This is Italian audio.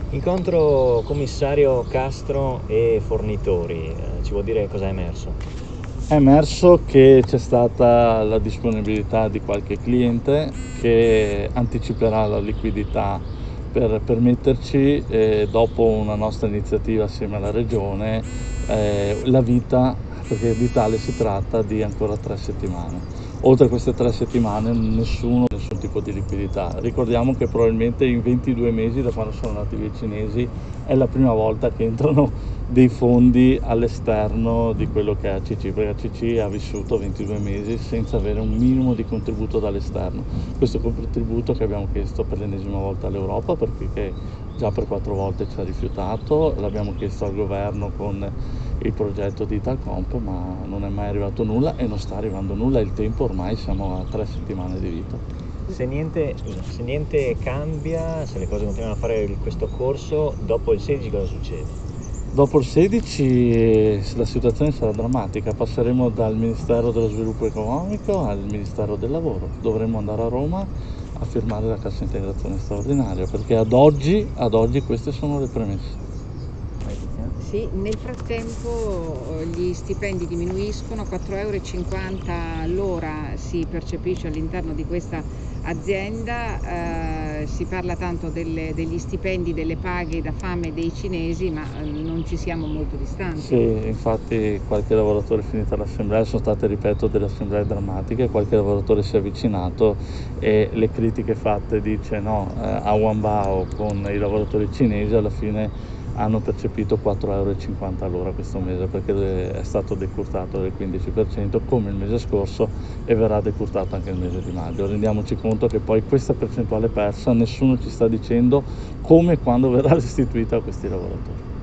Incontro commissario Castro e fornitori, ci vuol dire cosa è emerso? È emerso che c'è stata la disponibilità di qualche cliente che anticiperà la liquidità per permetterci, dopo una nostra iniziativa assieme alla Regione, la vita, perché di tale si tratta, di ancora 3 settimane. Oltre queste 3 settimane nessun tipo di liquidità. Ricordiamo che probabilmente in 22 mesi da quando sono andati via i cinesi è la prima volta che entrano dei fondi all'esterno di quello che è ACC, perché ACC ha vissuto 22 mesi senza avere un minimo di contributo dall'esterno. Questo contributo che abbiamo chiesto per l'ennesima volta all'Europa, perché già per 4 volte ci ha rifiutato, l'abbiamo chiesto al governo con il progetto di Italcomp, ma non è mai arrivato nulla e non sta arrivando nulla. Il tempo ormai siamo a 3 settimane di vita. Se niente cambia, se le cose continuano a fare questo corso, dopo il 16 cosa succede? Dopo il 16 la situazione sarà drammatica, passeremo dal Ministero dello Sviluppo Economico al Ministero del Lavoro, dovremo andare a Roma a firmare la cassa integrazione straordinaria, perché ad oggi queste sono le premesse. Sì, nel frattempo gli stipendi diminuiscono, 4,50 € all'ora si percepisce all'interno di questa azienda, si parla tanto degli stipendi, delle paghe da fame dei cinesi, ma non ci siamo molto distanti. Sì, infatti qualche lavoratore finita l'assemblea, sono state, ripeto, delle assemblee drammatiche, qualche lavoratore si è avvicinato e le critiche fatte, dice no, a Wanbao con i lavoratori cinesi alla fine hanno percepito 4,50 € all'ora questo mese, perché è stato decurtato del 15% come il mese scorso e verrà decurtato anche il mese di maggio. Rendiamoci conto che poi questa percentuale persa nessuno ci sta dicendo come e quando verrà restituita a questi lavoratori.